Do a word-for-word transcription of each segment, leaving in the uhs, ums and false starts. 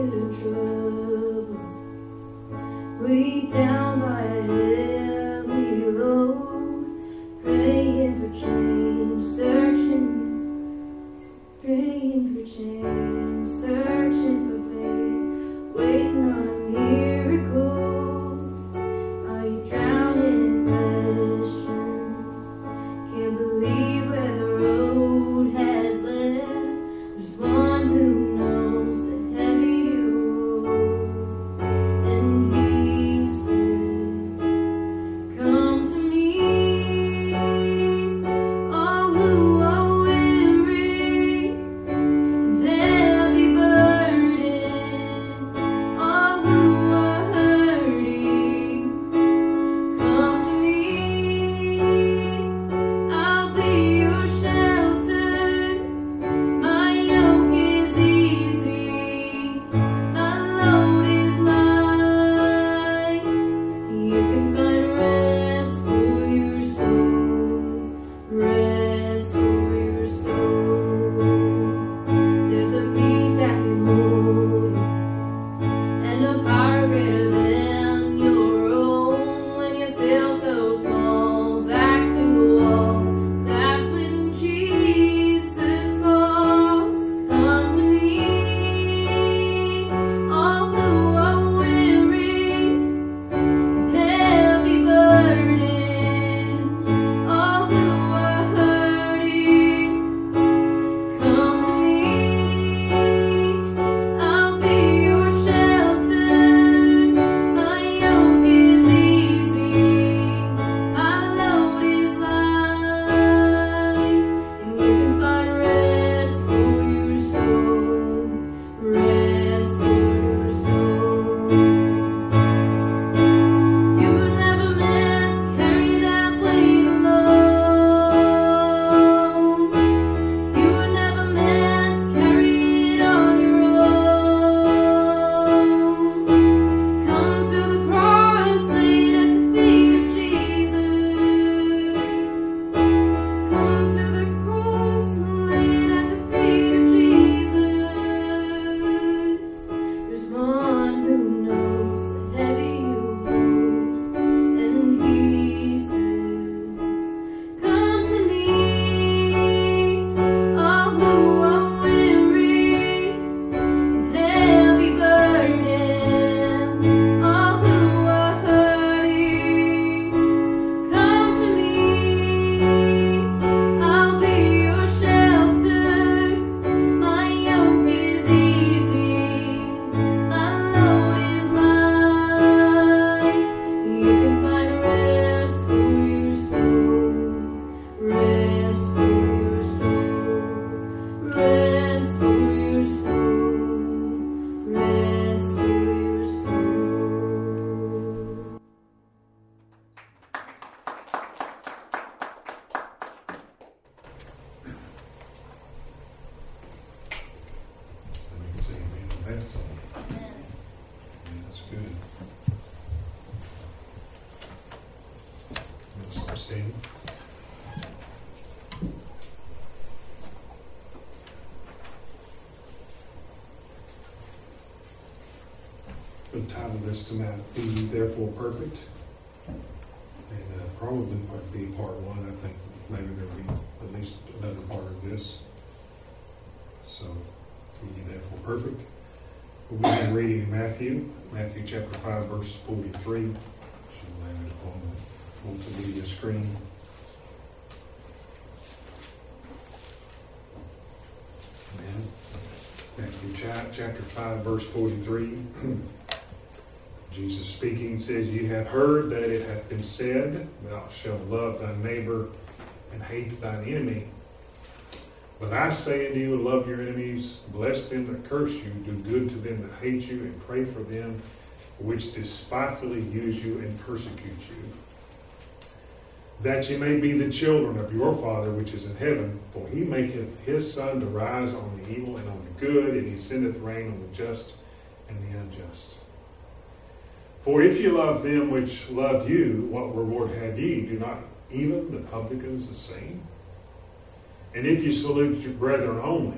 The title of this tonight, Be Therefore Perfect. And uh, probably part be part one. I think maybe there'll be at least another part of this. So, Be Therefore Perfect. We'll begin reading in Matthew, Matthew chapter five, verse forty-three. Should land it on the multimedia screen. Amen. Matthew chapter five, verse forty-three. Jesus speaking says, "You have heard that it hath been said, Thou shalt love thy neighbor and hate thine enemy. But I say unto you, love your enemies, bless them that curse you, do good to them that hate you, and pray for them which despitefully use you and persecute you, that ye may be the children of your Father which is in heaven. For he maketh his sun to rise on the evil and on the good, and he sendeth rain on the just and the unjust. For if you love them which love you, what reward have ye? Do not even the publicans the same? And if you salute your brethren only,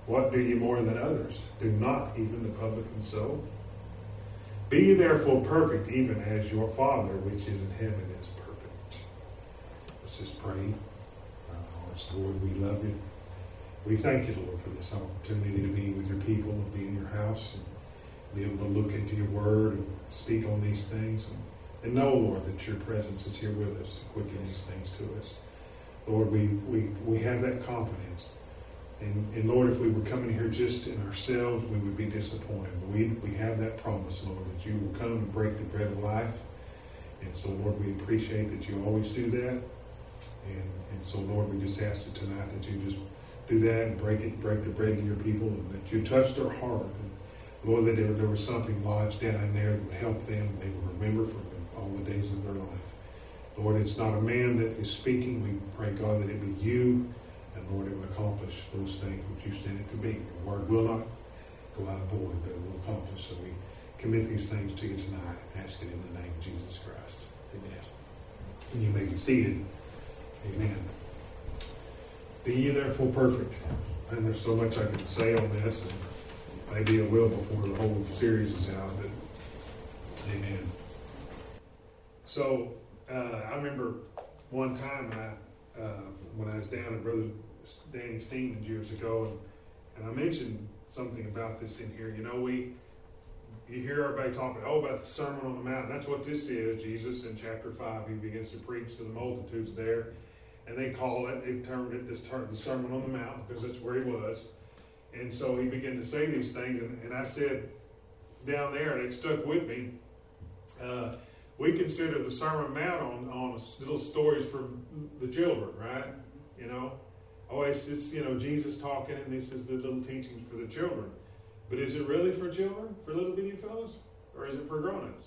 What do you more than others? Do not even the publican so? Be ye therefore perfect, even as your Father which is in heaven is perfect. Let's just pray. Our hearts, Lord, we love you. We thank you, Lord, for this opportunity to be with your people and be in your house and be able to look into your word and speak on these things. And, and know, Lord, that your presence is here with us to quicken these things to us. Lord, we, we, we have that confidence. And, and Lord, if we were coming here just in ourselves, we would be disappointed. But we, we have that promise, Lord, that you will come and break the bread of life. And so, Lord, we appreciate that you always do that. And, and so, Lord, we just ask that tonight that you just do that and break it, break the bread of your people, and that you touch their heart. And Lord, that there, there was something lodged down in there that would help them. They would remember for all the days of their life. Lord, it's not a man that is speaking. We pray, God, that it be you. And Lord, it will accomplish those things which you sent it to be. Your word will not go out void, but it will accomplish. So we commit these things to you tonight. Ask it in the name of Jesus Christ. Amen. And you may be seated. Amen. Be ye therefore perfect. And there's so much I can say on this, and maybe I will before the whole series is out. But amen. So uh, I remember one time I. Uh, when I was down at Brother Danny Stevens years ago, and, and I mentioned something about this in here. You know, we you hear everybody talking, oh, about the Sermon on the Mount. That's what this is. Jesus in chapter five, he begins to preach to the multitudes there, and they call it, they've termed it this term, the Sermon on the Mount, because that's where he was. And so he began to say these things, and, and I said down there, and it stuck with me, uh, we consider the Sermon on the Mount on, on little stories for the children, right? You know, oh, it's just, you know, Jesus talking, and this is the little teachings for the children. But is it really for children, for little bitty fellows, or is it for grown-ups?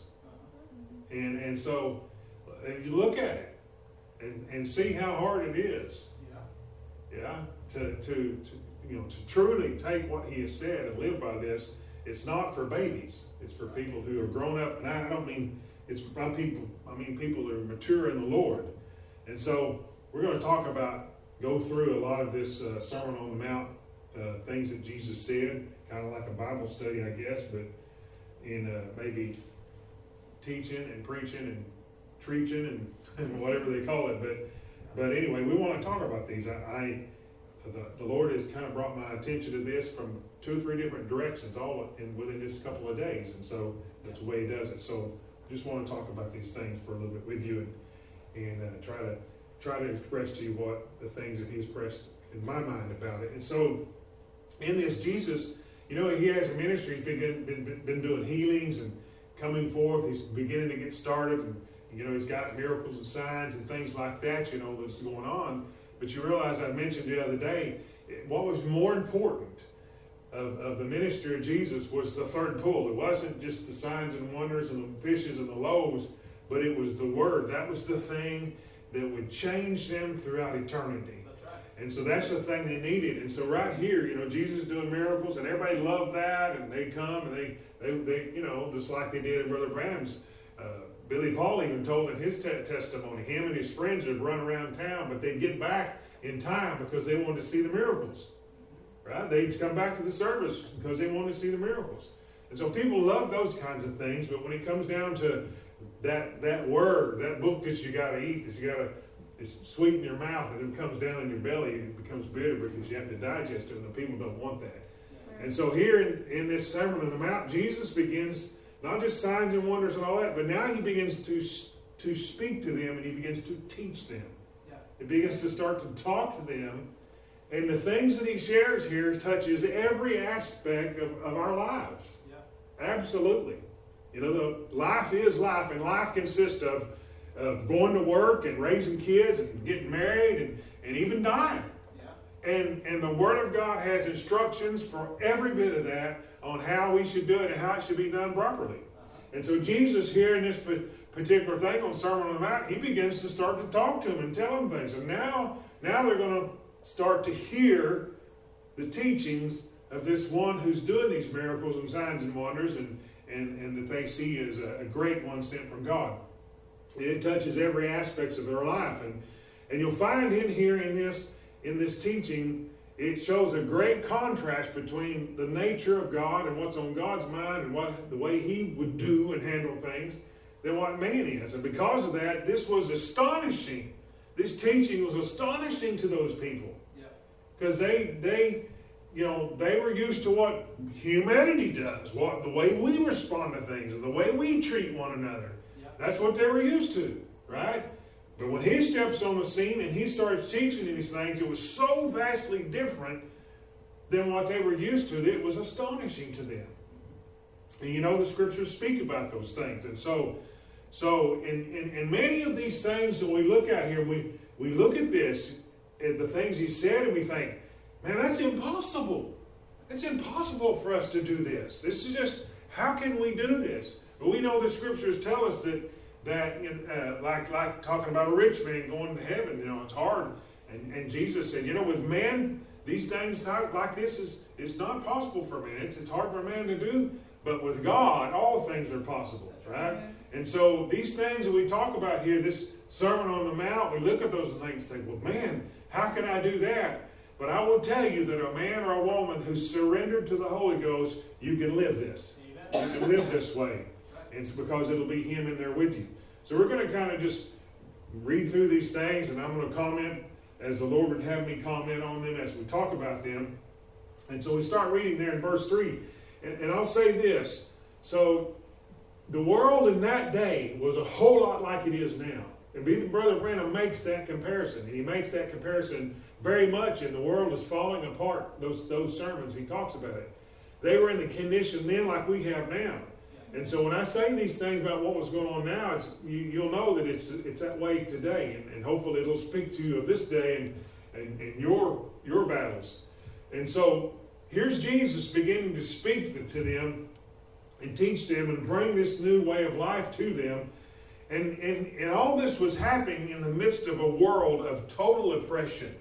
And and so, and you look at it and, and see how hard it is. Yeah. Yeah. To, to to you know to truly take what he has said and live by this. It's not for babies. It's for people who are grown up, and I don't mean. It's by people, I mean people that are mature in the Lord. And so we're going to talk about, go through a lot of this uh, Sermon on the Mount, uh, things that Jesus said, kind of like a Bible study, I guess, but in uh, maybe teaching and preaching and treaching and, and whatever they call it. But but anyway, we want to talk about these. I, I the, the Lord has kind of brought my attention to this from two or three different directions, all in within just a couple of days. And so that's the way he does it. So just want to talk about these things for a little bit with you, and, and uh, try to try to express to you what the things that he's expressed in my mind about it. And so, in this, Jesus, you know, he has a ministry. He's been been, been doing healings and coming forth. He's beginning to get started, and you know, he's got miracles and signs and things like that. You know, that's going on. But you realize, I mentioned the other day, what was more important Of, of the ministry of Jesus was the third pull. It wasn't just the signs and wonders and the fishes and the loaves, but it was the word. That was the thing that would change them throughout eternity. That's right. And so that's the thing they needed. And so right here, you know, Jesus doing miracles, and everybody loved that, and they come and they, they, they you know, just like they did in Brother Branham's. Uh, Billy Paul even told in his te- testimony, him and his friends would run around town, but they'd get back in time because they wanted to see the miracles. Right? They'd come back to the service because they wanted to see the miracles. And so people love those kinds of things, but when it comes down to that that word, that book that you got to eat, that you got to, it's sweet in your mouth, and it comes down in your belly, and it becomes bitter because you have to digest it, and the people don't want that. And so here in, in this Sermon on the Mount, Jesus begins, not just signs and wonders and all that, but now he begins to, to speak to them, and he begins to teach them. Yeah. He begins to start to talk to them. And the things that he shares here touches every aspect of, of our lives. Yeah. Absolutely. You know, the life is life, and life consists of, of going to work and raising kids and getting married and, and even dying. Yeah. And, and the Word of God has instructions for every bit of that on how we should do it and how it should be done properly. Uh-huh. And so Jesus here in this particular thing on Sermon on the Mount, he begins to start to talk to them and tell them things. And now, now they're going to start to hear the teachings of this one who's doing these miracles and signs and wonders, and, and, and that they see as a, a great one sent from God. And it touches every aspect of their life. And, and you'll find in here in this, in this teaching, it shows a great contrast between the nature of God and what's on God's mind and what the way He would do and handle things than what man is. And because of that, this was astonishing. This teaching was astonishing to those people. Because yeah. they, they, you know, they were used to what humanity does, what the way we respond to things, and the way we treat one another. Yeah. That's what they were used to, right? But when He steps on the scene and He starts teaching these things, it was so vastly different than what they were used to that it was astonishing to them. And you know, the Scriptures speak about those things. And so, so in, in, in many of these things that we look at here, we, we look at this, at the things He said, and we think, man, that's impossible. It's impossible for us to do this. This is just, how can we do this? But we know the Scriptures tell us that that uh, like like talking about a rich man going to heaven, you know, it's hard. And, and Jesus said, you know, with men, these things like this is it's not possible for man. It's, it's hard for a man to do. But with God, all things are possible, right? And so these things that we talk about here, this Sermon on the Mount, we look at those things and think, well, man, how can I do that? But I will tell you that a man or a woman who's surrendered to the Holy Ghost, you can live this. Amen. You can live this way. And it's because it'll be Him in there with you. So we're going to kind of just read through these things, and I'm going to comment as the Lord would have me comment on them as we talk about them. And so we start reading there in verse three. And, and I'll say this. So the world in that day was a whole lot like it is now. And Brother Branham makes that comparison. And he makes that comparison very much, and the world is falling apart. Those, those sermons, he talks about it. They were in the condition then like we have now. And so when I say these things about what was going on now, it's, you, you'll know that it's it's that way today. And, and hopefully it'll speak to you of this day and, and, and your, your battles. And so here's Jesus beginning to speak to them and teach them and bring this new way of life to them. And, and, and all this was happening in the midst of a world of total oppression.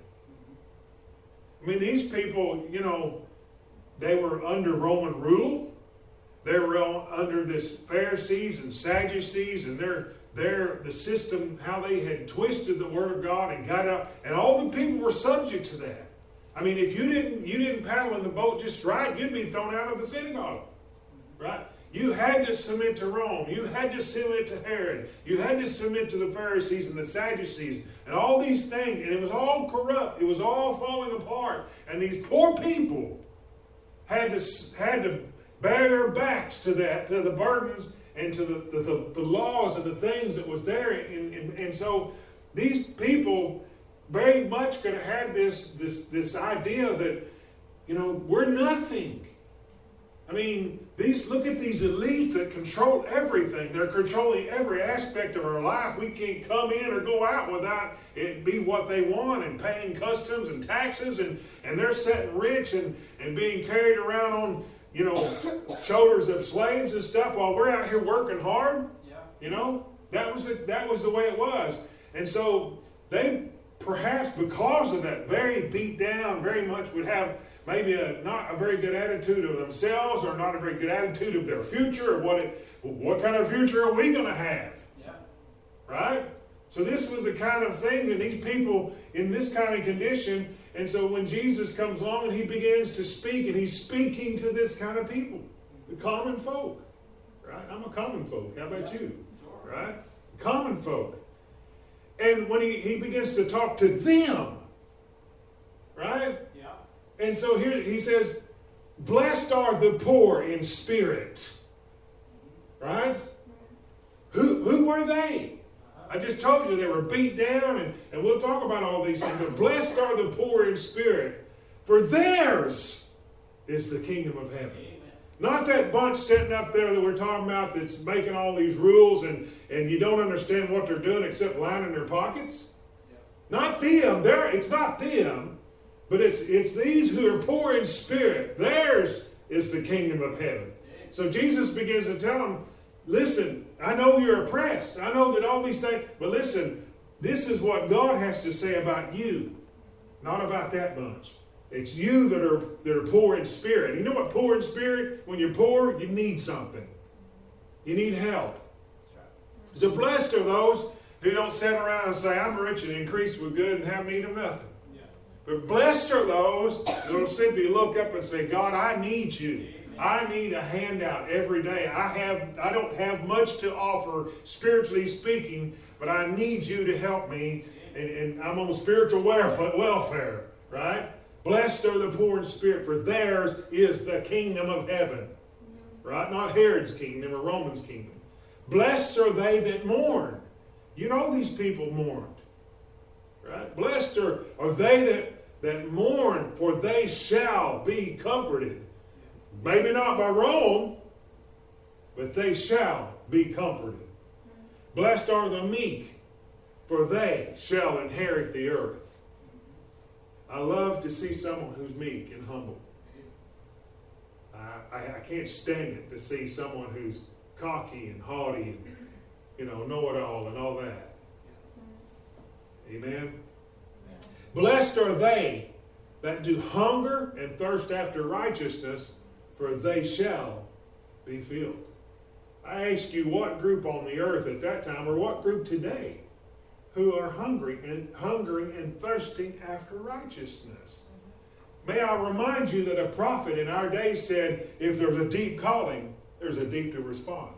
I mean, these people, you know, they were under Roman rule. They were all under this Pharisees and Sadducees, and their their the system, how they had twisted the Word of God and got out, and all the people were subject to that. I mean, if you didn't you didn't paddle in the boat just right, you'd be thrown out of the synagogue, right? You had to submit to Rome. You had to submit to Herod. You had to submit to the Pharisees and the Sadducees and all these things, and it was all corrupt. It was all falling apart, and these poor people had to had to. bear their backs to that, to the burdens and to the, the, the, the laws and the things that was there. And, and, and so these people very much could have had this, this, this idea that, you know, we're nothing. I mean, these look at these elite that control everything. They're controlling every aspect of our life. We can't come in or go out without it be what they want and paying customs and taxes. And, and they're setting rich and, and being carried around on, you know, shoulders of slaves and stuff while we're out here working hard. Yeah. You know, that was it, that was the way it was. And so they perhaps because of that very beat down, very much would have maybe a not a very good attitude of themselves or not a very good attitude of their future or what it, what kind of future are we going to have? Yeah. Right? So this was the kind of thing that these people in this kind of condition. And so when Jesus comes along and He begins to speak, and He's speaking to this kind of people, the common folk, right? I'm a common folk. How about yeah, you? Sure. Right? Common folk. And when he, he begins to talk to them, right? Yeah. And so here he says, blessed are the poor in spirit. Right? Who, who were they? I just told you they were beat down, and, and we'll talk about all these things. But blessed are the poor in spirit, for theirs is the kingdom of heaven. Amen. Not that bunch sitting up there that we're talking about that's making all these rules and, and you don't understand what they're doing except lining their pockets. Yeah. Not them. They're, it's not them, but it's, it's these who are poor in spirit. Theirs is the kingdom of heaven. Yeah. So Jesus begins to tell them, listen, I know you're oppressed. I know that all these things, but listen, this is what God has to say about you, not about that bunch. It's you that are that are poor in spirit. You know what poor in spirit? When you're poor, you need something. You need help. So blessed are those who don't sit around and say, I'm rich and increased with good and have need of nothing. Yeah. But blessed are those that will simply look up and say, God, I need you. I need a handout every day. I have, I don't have much to offer, spiritually speaking, but I need you to help me. And, and I'm on spiritual welfare, right? Blessed are the poor in spirit, for theirs is the kingdom of heaven. Right? Not Herod's kingdom or Roman's kingdom. Blessed are they that mourn. You know these people mourned. Right? Blessed are, are they that, that mourn, for they shall be comforted. Maybe not by Rome, but they shall be comforted. Blessed are the meek, for they shall inherit the earth. I love to see someone who's meek and humble. I, I, I can't stand it to see someone who's cocky and haughty and, you know, know-it-all and all that. Amen? Blessed are they that do hunger and thirst after righteousness, for they shall be filled. I ask you, what group on the earth at that time, or what group today, who are hungry and hungering and thirsting after righteousness? May I remind you that a prophet in our day said, if there's a deep calling, there's a deep to respond.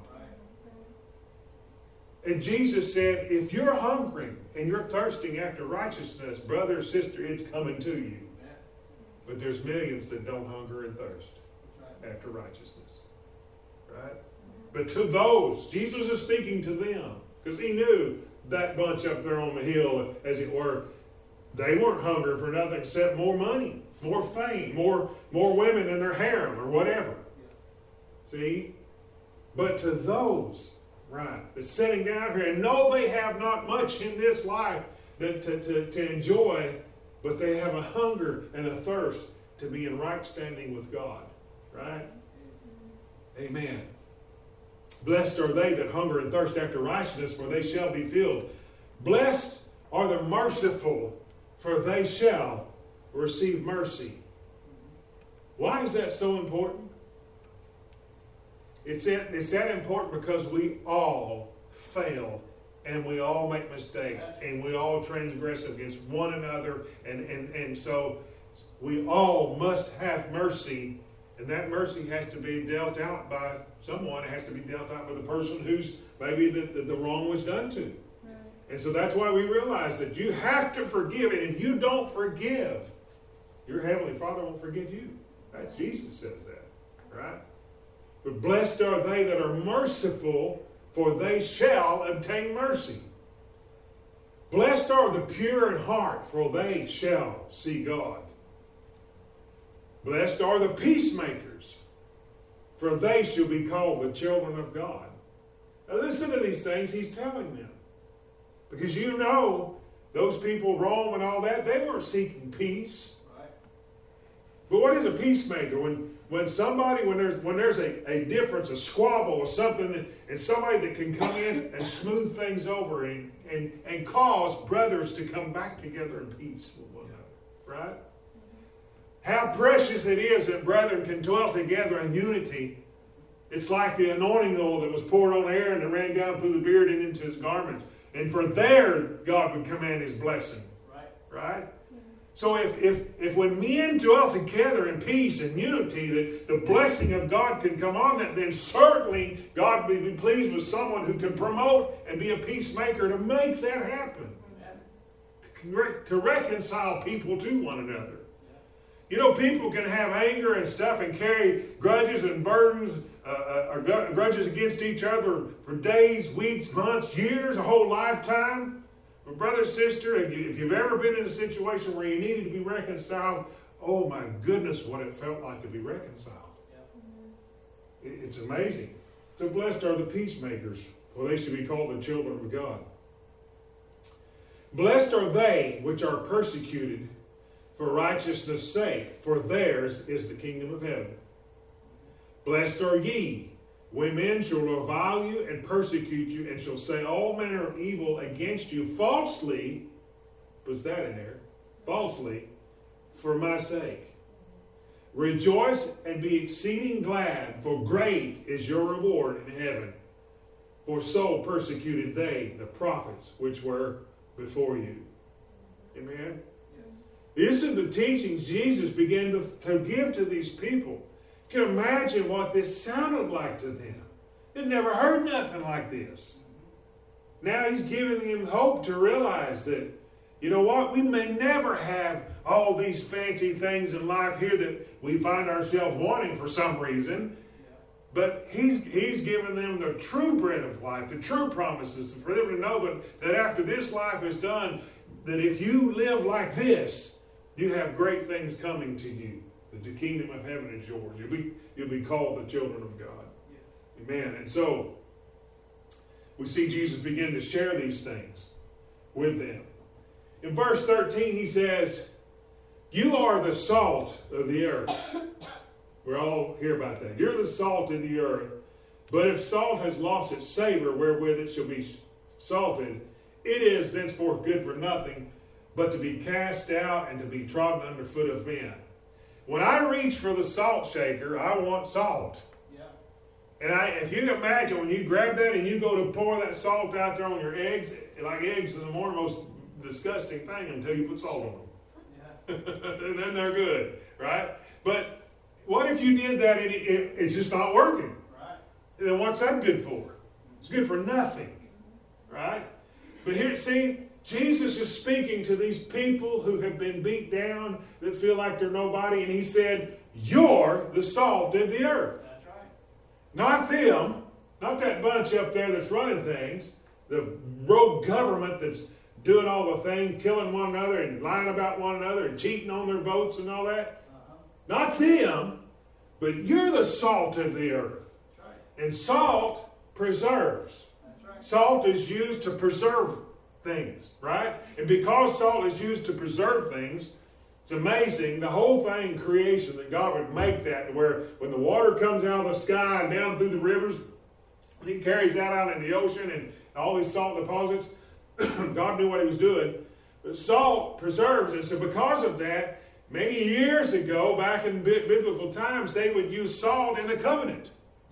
And Jesus said, if you're hungering and you're thirsting after righteousness, brother, sister, it's coming to you. But there's millions that don't hunger and thirst after righteousness. Right? But to those, Jesus is speaking to them, because he knew that bunch up there on the hill, as it were, they weren't hungry for nothing except more money, more fame, more, more women in their harem or whatever. See? But to those, right, that's sitting down here and know they have not much in this life that to, to, to enjoy, but they have a hunger and a thirst to be in right standing with God. Right? Amen. Blessed are they that hunger and thirst after righteousness, for they shall be filled. Blessed are the merciful, for they shall receive mercy. Why is that so important? It's that, it's that important because we all fail and we all make mistakes and we all transgress against one another. And, and, and so we all must have mercy. And that mercy has to be dealt out by someone. It has to be dealt out by the person who's maybe the, the, the wrong was done to. Right. And so that's why we realize that you have to forgive. And if you don't forgive, your Heavenly Father won't forgive you. That's Jesus says that. Right? But blessed are they that are merciful, for they shall obtain mercy. Blessed are the pure in heart, for they shall see God. Blessed are the peacemakers, for they shall be called the children of God. Now listen to these things he's telling them. Because you know, those people, Rome and all that, they weren't seeking peace. Right. But what is a peacemaker? When when somebody, when there's when there's a, a difference, a squabble or something, that, and somebody that can come in and smooth things over and, and, and cause brothers to come back together in peace with one another. Right? How precious it is that brethren can dwell together in unity. It's like the anointing oil that was poured on Aaron and ran down through the beard and into his garments. And for there, God would command his blessing. Right? Right? Mm-hmm. So if, if, if when men dwell together in peace and unity, that the blessing of God can come on that, then certainly God will be pleased with someone who can promote and be a peacemaker to make that happen. Mm-hmm. To reconcile people to one another. You know, people can have anger and stuff and carry grudges and burdens, uh, or grudges against each other for days, weeks, months, years, a whole lifetime. But brother, sister, if, you, if you've ever been in a situation where you needed to be reconciled, oh my goodness, what it felt like to be reconciled. Yeah. It, it's amazing. So blessed are the peacemakers, for they should be called the children of God. Blessed are they which are persecuted for righteousness' sake, for theirs is the kingdom of heaven. Blessed are ye, when men shall revile you and persecute you, and shall say all manner of evil against you falsely, was that in there? Falsely, for my sake. Rejoice and be exceeding glad, for great is your reward in heaven. For so persecuted they, the prophets, which were before you. Amen? This is the teachings Jesus began to, to give to these people. You can imagine what this sounded like to them. They'd never heard nothing like this. Now he's giving them hope to realize that, you know what, we may never have all these fancy things in life here that we find ourselves wanting for some reason. But he's, he's given them the true bread of life, the true promises, for them to know that, that after this life is done, that if you live like this, you have great things coming to you. That the kingdom of heaven is yours. You'll be, you'll be called the children of God. Yes. Amen. And so, we see Jesus begin to share these things with them. In verse thirteen, he says, you are the salt of the earth. We all hear about that. You're the salt of the earth. But if salt has lost its savor, wherewith it shall be salted, it is thenceforth good for nothing, but to be cast out and to be trodden under foot of men. When I reach for the salt shaker, I want salt. Yeah. And I, if you can imagine, when you grab that and you go to pour that salt out there on your eggs, like eggs in the morning, most disgusting thing until you put salt on them. Yeah. And then they're good, right? But what if you did that and it, it, it's just not working? Right. Then what's that good for? It's good for nothing, right? But here, see, Jesus is speaking to these people who have been beat down, that feel like they're nobody, and he said, you're the salt of the earth. That's right. Not them, not that bunch up there that's running things, the rogue government that's doing all the things, killing one another and lying about one another and cheating on their votes and all that. Uh-huh. Not them, but you're the salt of the earth. That's right. And salt preserves. That's right. Salt is used to preserve things, right? And because salt is used to preserve things, it's amazing, the whole thing in creation, that God would make that, where when the water comes out of the sky and down through the rivers, and he carries that out in the ocean and all these salt deposits, God knew what he was doing. But salt preserves it. So because of that, many years ago, back in biblical times, they would use salt in a covenant.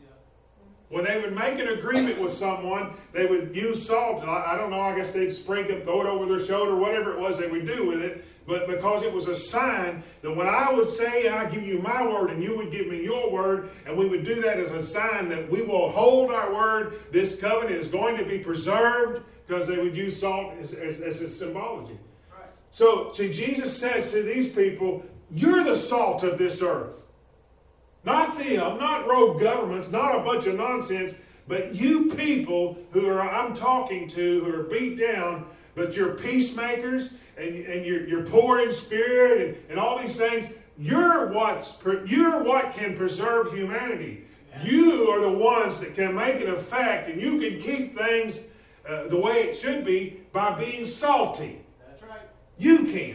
When they would make an agreement with someone, they would use salt. I don't know, I guess they'd sprinkle it, throw it over their shoulder, whatever it was they would do with it. But because it was a sign that when I would say, I give you my word and you would give me your word, and we would do that as a sign that we will hold our word, this covenant is going to be preserved, because they would use salt as, as, as its symbology. Right. So, see, Jesus says to these people, you're the salt of this earth. Not them, not rogue governments, not a bunch of nonsense, but you people who are I'm talking to, who are beat down, but you're peacemakers and, and you're, you're poor in spirit and, and all these things. You're what's you're what can preserve humanity. Yeah. You are the ones that can make an effect, and you can keep things uh, the way it should be by being salty. That's right. You can.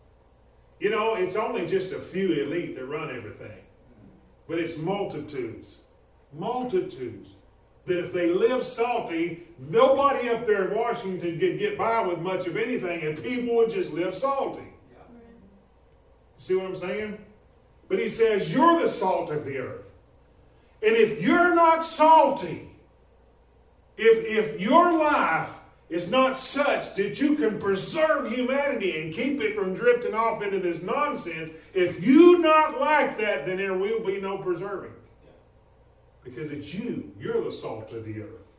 You know, it's only just a few elite that run everything. But it's multitudes, multitudes, that if they live salty, nobody up there in Washington could get by with much of anything, and people would just live salty. Yeah. See what I'm saying? But he says, you're the salt of the earth. And if you're not salty, if, if your life is not such that you can preserve humanity and keep it from drifting off into this nonsense, if you not like that, then there will be no preserving. Because it's you. You're the salt of the earth.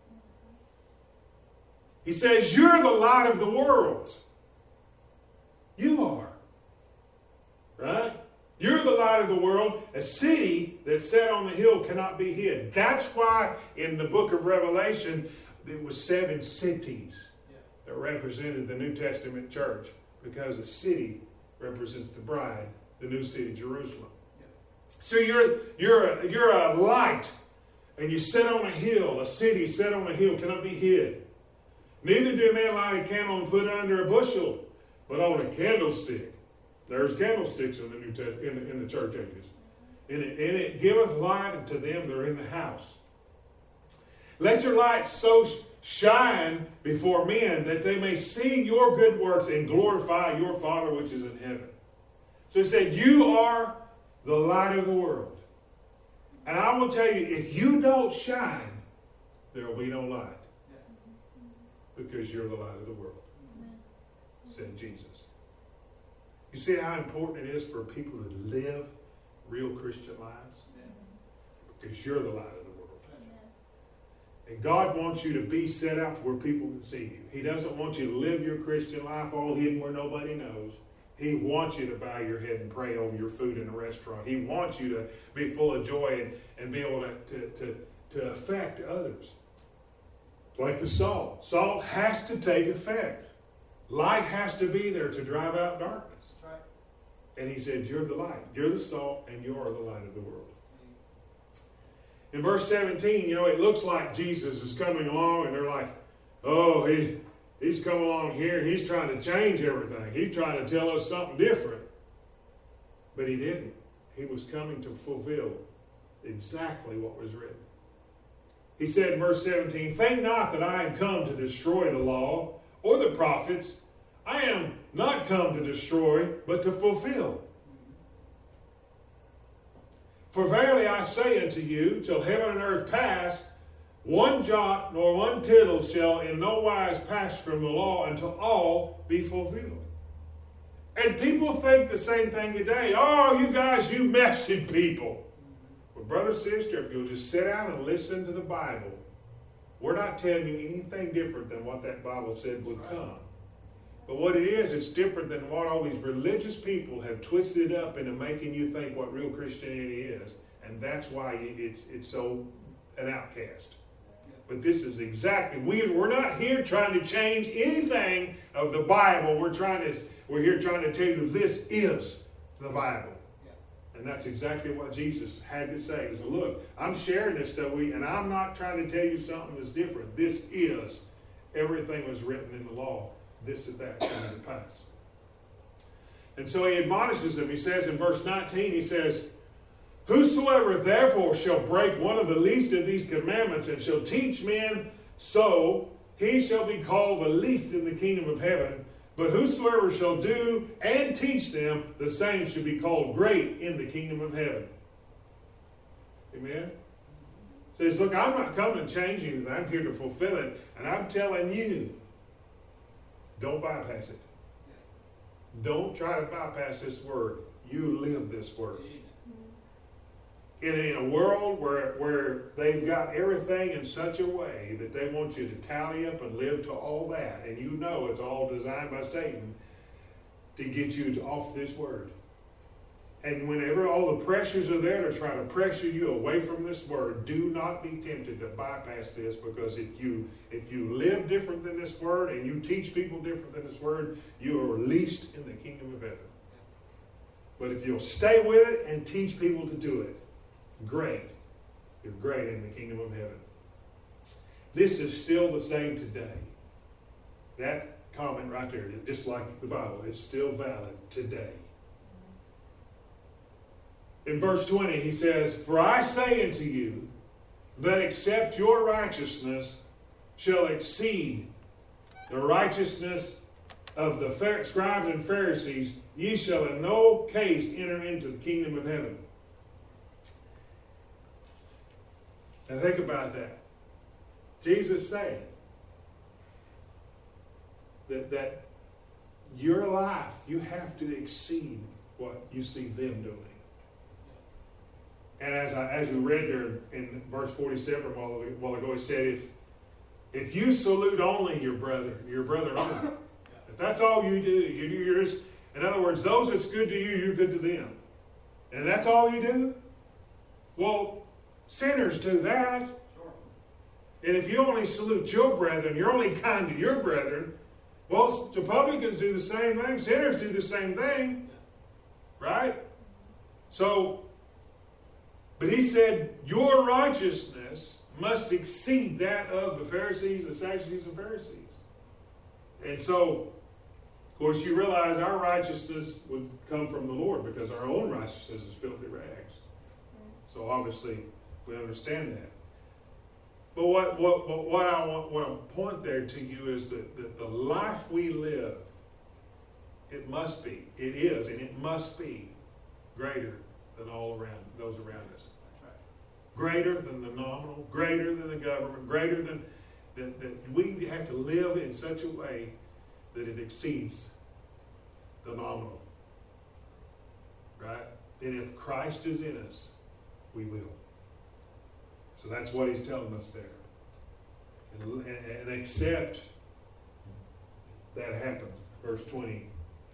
He says, you're the light of the world. You are. Right? You're the light of the world. A city that's set on the hill cannot be hid. That's why in the book of Revelation, it was seven cities that represented the New Testament church, because a city represents the bride, the new city, Jerusalem. So you're you're a, you're a light, and you sit on a hill. A city set on a hill cannot be hid. Neither do a man light a candle and put it under a bushel, but on a candlestick. There's candlesticks in the New Testament, in the, in the church ages, and it, and it giveth light unto them that are in the house. Let your light so shine before men that they may see your good works and glorify your Father which is in heaven. So he said, you are the light of the world. And I will tell you, if you don't shine, there will be no light. Because you're the light of the world, said Jesus. You see how important it is for people to live real Christian lives? Yeah. Because you're the light of the world. And God wants you to be set out to where people can see you. He doesn't want you to live your Christian life all hidden where nobody knows. He wants you to bow your head and pray over your food in a restaurant. He wants you to be full of joy and, and be able to, to, to, to affect others. Like the salt. Salt has to take effect. Light has to be there to drive out darkness. That's right. And he said, you're the light. You're the salt and you're the light of the world. In verse seventeen, you know, it looks like Jesus is coming along and they're like, oh, he, he's come along here and he's trying to change everything. He's trying to tell us something different. But he didn't. He was coming to fulfill exactly what was written. He said in verse seventeen, think not that I am come to destroy the law or the prophets. I am not come to destroy, but to fulfill. For verily I say unto you, till heaven and earth pass, one jot nor one tittle shall in no wise pass from the law until all be fulfilled. And people think the same thing today. Oh, you guys, you messy people. Well, brother, sister, if you'll just sit down and listen to the Bible, we're not telling you anything different than what that Bible said would come. But what it is, it's different than what all these religious people have twisted up into making you think what real Christianity is. And that's why it's it's so an outcast. But this is exactly, we, we're not here trying to change anything of the Bible. We're trying to, we're here trying to tell you this is the Bible. And that's exactly what Jesus had to say. He said, look, I'm sharing this stuff with you, and I'm not trying to tell you something that's different. This is everything was written in the law. This and that coming to pass. And so he admonishes them. He says in verse nineteen, he says, whosoever therefore shall break one of the least of these commandments and shall teach men so, he shall be called the least in the kingdom of heaven. But whosoever shall do and teach them, the same shall be called great in the kingdom of heaven. Amen? He says, look, I'm not coming to change you. I'm here to fulfill it. And I'm telling you, don't bypass it. Don't try to bypass this word. You live this word. In, in a world where, where they've got everything in such a way that they want you to tally up and live to all that, and you know it's all designed by Satan to get you to, off this word. And whenever all the pressures are there to try to pressure you away from this word, do not be tempted to bypass this, because if you if you live different than this word and you teach people different than this word, you are least in the kingdom of heaven. But if you'll stay with it and teach people to do it, great. You're great in the kingdom of heaven. This is still the same today. That comment right there, just like the Bible, is still valid today. In verse twenty, he says, for I say unto you, that except your righteousness shall exceed the righteousness of the scribes and Pharisees, ye shall in no case enter into the kingdom of heaven. Now think about that. Jesus saying that, that your life, you have to exceed what you see them doing. And as I, as we read there in verse forty-seven a while, while ago, it said, if if you salute only your brother, your brother only, if that's all you do, you do yours. In other words, those that's good to you, you're good to them. And that's all you do? Well, sinners do that. Sure. And if you only salute your brethren, you're only kind to your brethren, well, the publicans do the same thing. Sinners do the same thing. Right? So, but he said, your righteousness must exceed that of the Pharisees, the Sadducees, and Pharisees. And so, of course, you realize our righteousness would come from the Lord, because our own righteousness is filthy rags. So obviously, we understand that. But what what what, what I want, want to point there to you is that, that the life we live, it must be, it is, and it must be greater than all around those around us. Greater than the nominal, greater than the government, greater than that, that we have to live in such a way that it exceeds the nominal. right? Then if Christ is in us, we will. So that's what he's telling us there. And, and, and accept that happened. Verse twenty.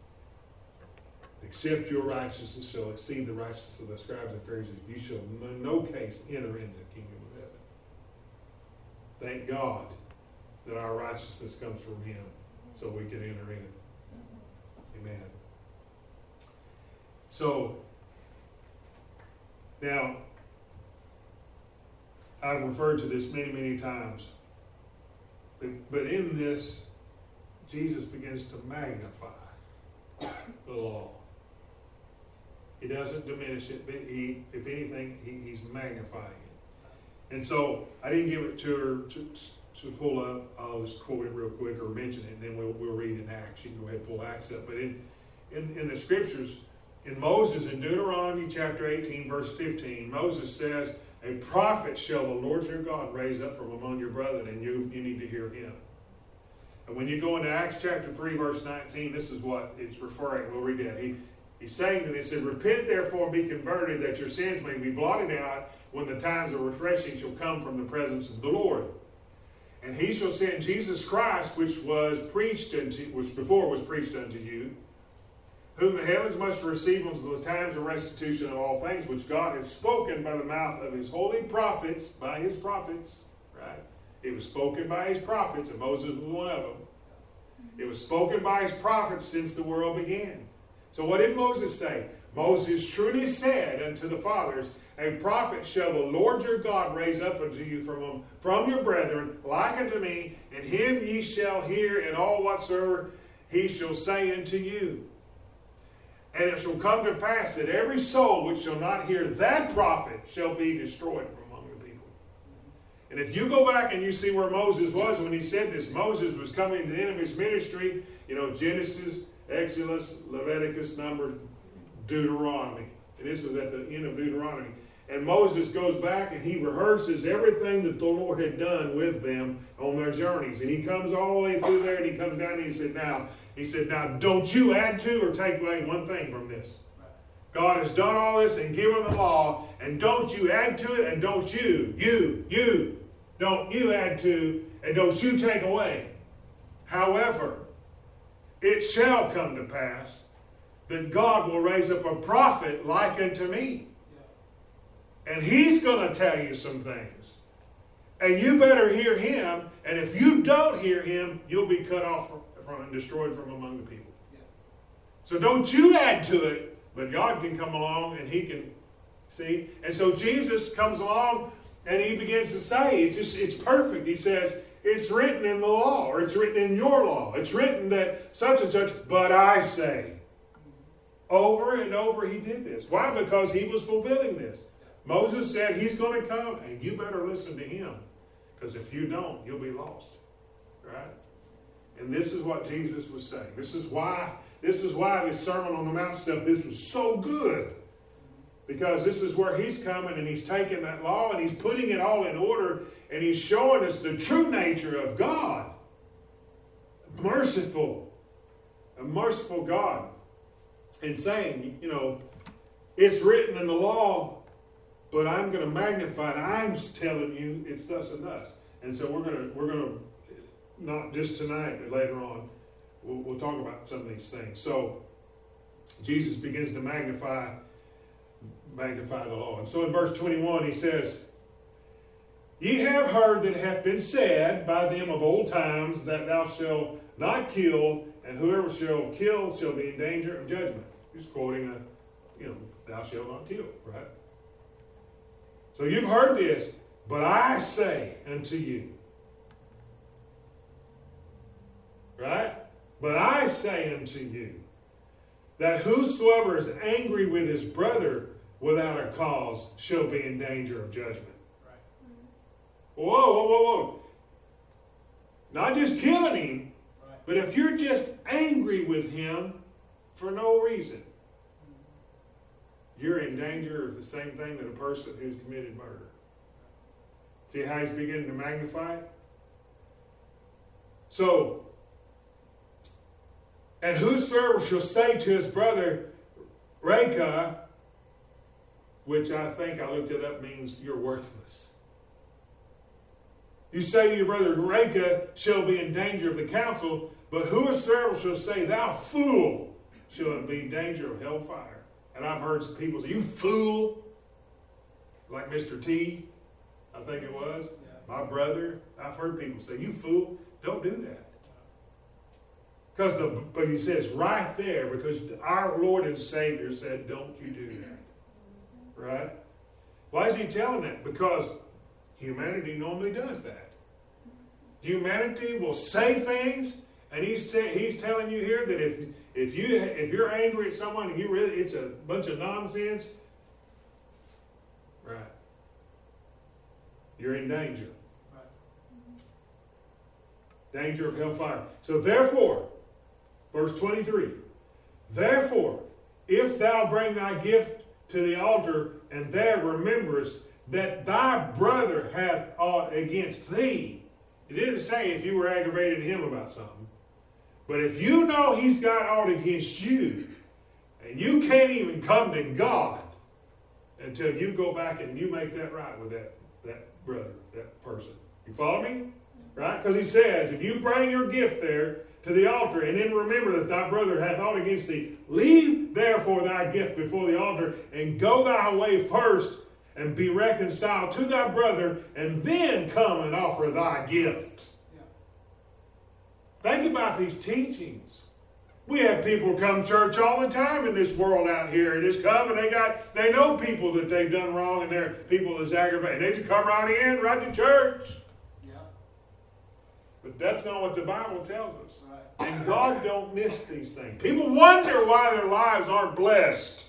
Except your righteousness shall exceed the righteousness of the scribes and Pharisees, you shall in no case enter into the kingdom of heaven. Thank God that our righteousness comes from him so we can enter in. Amen. So, now, I've referred to this many, many times. But, but in this, Jesus begins to magnify the law. He doesn't diminish it, but he, if anything, he, he's magnifying it. And so, I didn't give it to her to, to pull up. I'll just quote it real quick or mention it, and then we'll, we'll read in Acts. You can go ahead and pull Acts up. But in, in, in the scriptures, in Moses, in Deuteronomy chapter eighteen, verse fifteen, Moses says, a prophet shall the Lord your God raise up from among your brethren, and you, you need to hear him. And when you go into Acts chapter three, verse nineteen, this is what it's referring. We'll read that. He, he's saying to them, he said, repent therefore and be converted, that your sins may be blotted out when the times of refreshing shall come from the presence of the Lord. And he shall send Jesus Christ, which was preached unto, which before was preached unto you, whom the heavens must receive until the times of restitution of all things, which God has spoken by the mouth of his holy prophets, by his prophets, right? It was spoken by his prophets, and Moses was one of them. It was spoken by his prophets since the world began. So what did Moses say? Moses truly said unto the fathers, a prophet shall the Lord your God raise up unto you from, from your brethren, like unto me, and him ye shall hear in all whatsoever he shall say unto you. And it shall come to pass that every soul which shall not hear that prophet shall be destroyed from among the people. And if you go back and you see where Moses was when he said this, Moses was coming to the end of his ministry, you know, Genesis, Exodus, Leviticus, Numbers, Deuteronomy. And this was at the end of Deuteronomy. And Moses goes back and he rehearses everything that the Lord had done with them on their journeys. And he comes all the way through there and he comes down and he said, now, he said, now don't you add to or take away one thing from this. God has done all this and given the law, and don't you add to it, and don't you, you, you, don't you add to, and don't you take away. However, it shall come to pass that God will raise up a prophet like unto me. And he's going to tell you some things. And you better hear him. And if you don't hear him, you'll be cut off from, from and destroyed from among the people. Yeah. So don't you add to it, but God can come along and he can see. And so Jesus comes along and he begins to say, it's just, it's perfect. He says, it's written in the law, or it's written in your law. It's written that such and such, but I say. Over and over he did this. Why? Because he was fulfilling this. Moses said he's going to come, and you better listen to him. Because if you don't, you'll be lost. Right? And this is what Jesus was saying. This is why, this is why this Sermon on the Mount stuff, this was so good. Because this is where he's coming, and he's taking that law, and he's putting it all in order, and he's showing us the true nature of God. Merciful. A merciful God. And saying, you know, it's written in the law, but I'm going to magnify it. I'm telling you it's thus and thus. And so we're going to, we're going to, not just tonight, but later on, we'll, we'll talk about some of these things. So Jesus begins to magnify, magnify the law. And so in verse twenty-one, he says, ye have heard that it hath been said by them of old times that thou shalt not kill, and whoever shall kill shall be in danger of judgment. He's quoting a, you know, thou shalt not kill, right? So you've heard this, but I say unto you. Right? But I say unto you that whosoever is angry with his brother without a cause shall be in danger of judgment. Right. Whoa, whoa, whoa, whoa. Not just killing him, right, but if you're just angry with him for no reason, you're in danger of the same thing that a person who's committed murder. See how he's beginning to magnify it? So, and whosoever shall say to his brother, Reka, which I think I looked it up means you're worthless. You say to your brother, Reka shall be in danger of the council, but whosoever shall say, thou fool, shall be in danger of hellfire. And I've heard some people say, you fool, like Mister T, I think it was, yeah. My brother. I've heard people say, you fool, don't do that. Because the, but he says right there, because our Lord and Savior said, don't you do that. Right? Why is he telling that? Because humanity normally does that. Humanity will say things, and he's te- he's telling you here that if if you if you're angry at someone and you really it's a bunch of nonsense, right? You're in danger. Right. Danger of hellfire. So therefore, verse twenty-three. Therefore, if thou bring thy gift to the altar, and there rememberest that thy brother hath aught against thee. It didn't say if you were aggravated at him about something. But if you know he's got aught against you, and you can't even come to God until you go back and you make that right with that, that brother, that person. You follow me? Right? Because he says, if you bring your gift there to the altar, and then remember that thy brother hath aught against thee, leave therefore thy gift before the altar, and go thy way first, and be reconciled to thy brother, and then come and offer thy gift. Yeah. Think about these teachings. We have people come to church all the time in this world out here, and just come and they got they know people that they've done wrong, and they're people that's aggravated. They just come right in, right to church. Yeah. But that's not what the Bible tells us. Right. And God don't miss these things. People wonder why their lives aren't blessed.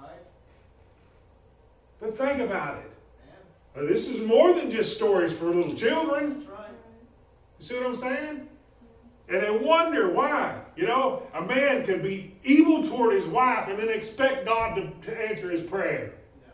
But think about it. Yeah. This is more than just stories for little children. That's right. You see what I'm saying? And they wonder why. You know, a man can be evil toward his wife and then expect God to, to answer his prayer.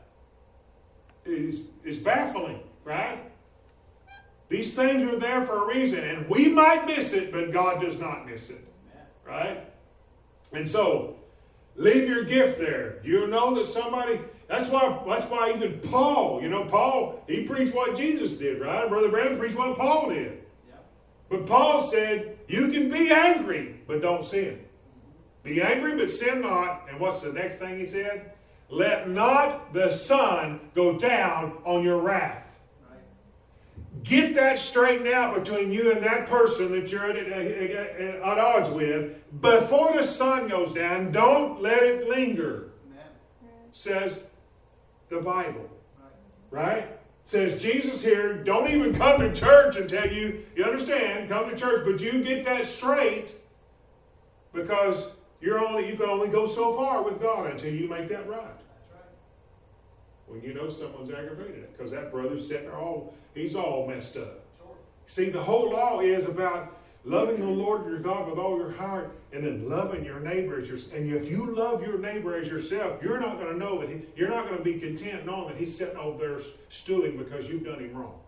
Yeah. It's, it's baffling, right? These things are there for a reason. And we might miss it, but God does not miss it. Yeah. Right? And so, leave your gift there. You know that somebody... That's why, that's why even Paul, you know, Paul, he preached what Jesus did, right? Brother Branham preached what Paul did. Yeah. But Paul said, you can be angry, but don't sin. Mm-hmm. Be angry, but sin not. And what's the next thing he said? Let not the sun go down on your wrath. Right. Get that straightened out between you and that person that you're at, at, at, at odds with before the sun goes down. Don't let it linger. Amen. Says the Bible, right? Says Jesus here, don't even come to church until you, you understand, come to church, but you get that straight because you're only you can only go so far with God until you make that right. That's right. When you know someone's aggravated, because that brother's sitting there all, he's all messed up. Sure. See, the whole law is about loving the Lord your God with all your heart, and then loving your neighbor as yourself. And if you love your neighbor as yourself, you're not going to know that he, you're not going to be content knowing that he's sitting over there stewing because you've done him wrong.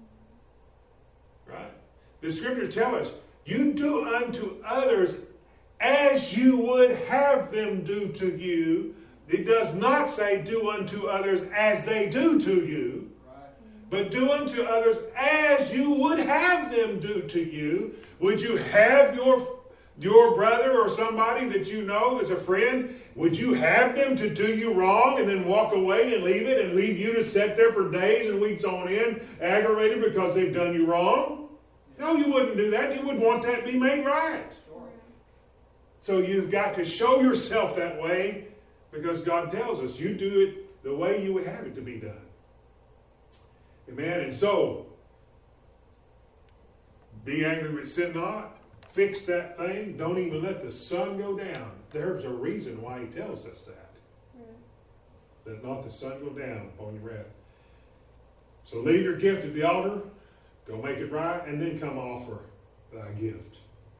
Right? Right? The scriptures tell us, you do unto others as you would have them do to you. It does not say do unto others as they do to you, right. But do unto others as you would have them do to you. Would you have your, your brother or somebody that you know that's a friend, would you have them to do you wrong and then walk away and leave it and leave you to sit there for days and weeks on end aggravated because they've done you wrong? No, you wouldn't do that. You would want that to be made right. Sure. So you've got to show yourself that way because God tells us you do it the way you would have it to be done. Amen. And so, be angry but sin not. Fix that thing. Don't even let the sun go down. There's a reason why he tells us that. Mm. Let not the sun go down upon your wrath. So leave your gift at the altar. Go make it right. And then come offer thy gift.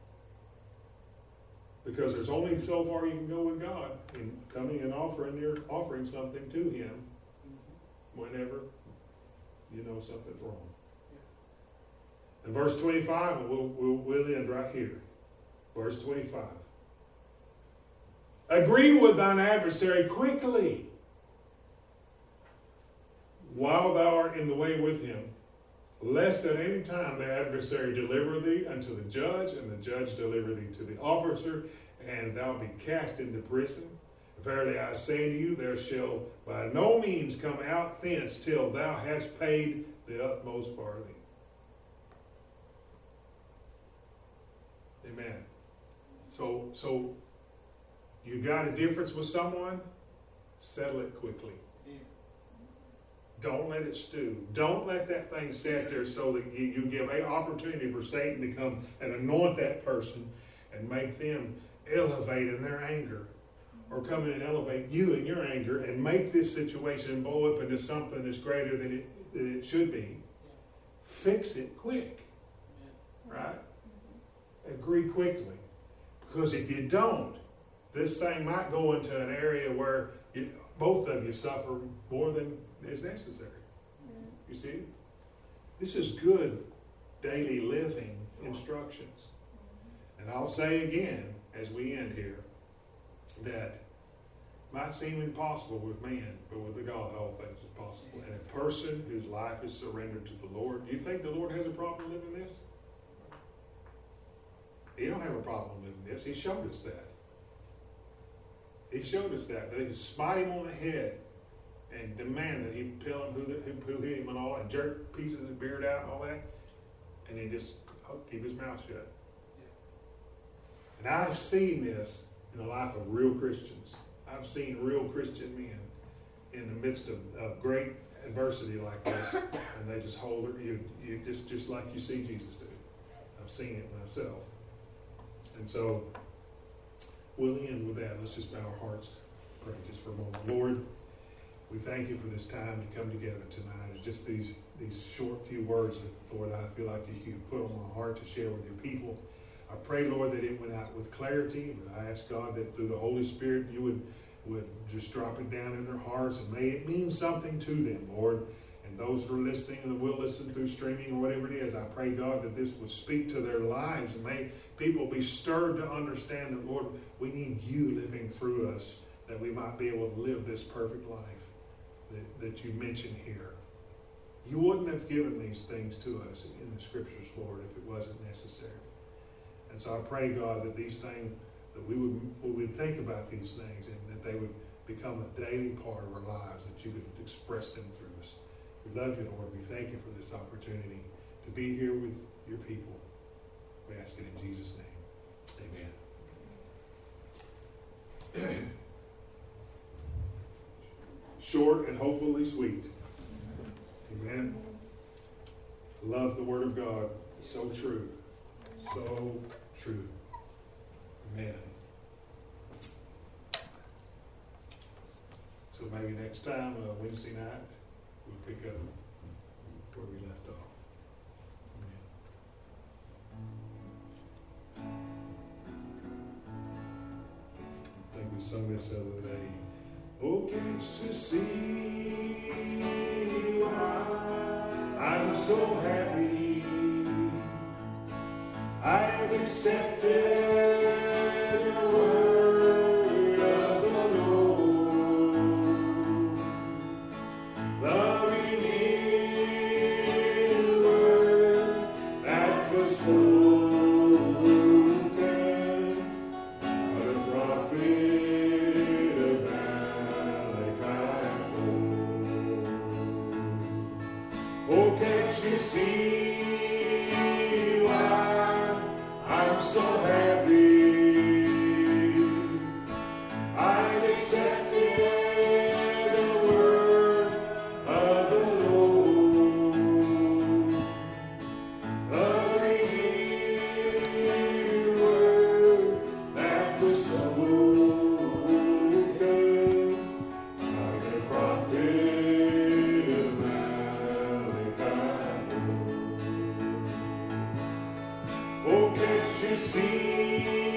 Because there's only so far you can go with God in coming and offering your offering something to him whenever you know something's wrong. In verse twenty-five, and we'll, we'll, we'll end right here. Verse twenty-five. Agree with thine adversary quickly. while thou art in the way with him, lest at any time the adversary deliver thee unto the judge, and the judge deliver thee to the officer, and thou be cast into prison. Verily I say to you, there shall by no means come out thence till thou hast paid the utmost farthing. Amen. So, so you got a difference with someone, settle it quickly. Yeah. Don't let it stew. Don't let that thing sit there so that you, you give an opportunity for Satan to come and anoint that person and make them elevate in their anger. Or come in and elevate you in your anger and make this situation blow up into something that's greater than it, than it should be. Fix it quick. Right? Agree quickly. Because if you don't, this thing might go into an area where you, both of you suffer more than is necessary. You see? This is good daily living instructions. And I'll say again, as we end here, that might seem impossible with man, but with the God, all things are possible. And a person whose life is surrendered to the Lord, do you think the Lord has a problem living this? He don't have a problem living this. He showed us that. He showed us that. That he could smite him on the head and demand that he tell him who, the, who hit him and all, and jerk pieces of his beard out and all that. And he just keep his mouth shut. And I've seen this in the life of real Christians. I've seen real Christian men in the midst of, of great adversity like this, and they just hold it, you, you just, just like you see Jesus do. I've seen it myself. And so we'll end with that. Let's just bow our hearts, pray just for a moment. Lord, we thank you for this time to come together tonight. It's just these these short few words that, Lord, I feel like you put on my heart to share with your people. I pray, Lord, that it went out with clarity. I ask God that through the Holy Spirit you would, would just drop it down in their hearts, and may it mean something to them, Lord. And those that are listening and will listen through streaming or whatever it is, I pray, God, that this would speak to their lives, and may people be stirred to understand that, Lord, we need you living through us, that we might be able to live this perfect life that, that you mentioned here. You wouldn't have given these things to us in the Scriptures, Lord, if it wasn't necessary. And so I pray, God, that these things, that we would, we would think about these things, and that they would become a daily part of our lives, that you could express them through us. We love you, Lord. We thank you for this opportunity to be here with your people. We ask it in Jesus' name. Amen. Short and hopefully sweet. Amen. I love the Word of God. So true. So true. Amen. So maybe next time, uh, Wednesday night, we'll pick up where we left off. Amen. I think we sung this the other day. Oh, can't you see why I'm so happy? I've accepted the word of the Lord, the redeemed word that was spoken by the prophet of Malachi four. Oh, can't you see so happy? I've accepted the word of the Lord, the redeemed word that was spoken by the prophet of Malachi. Oh, can't you see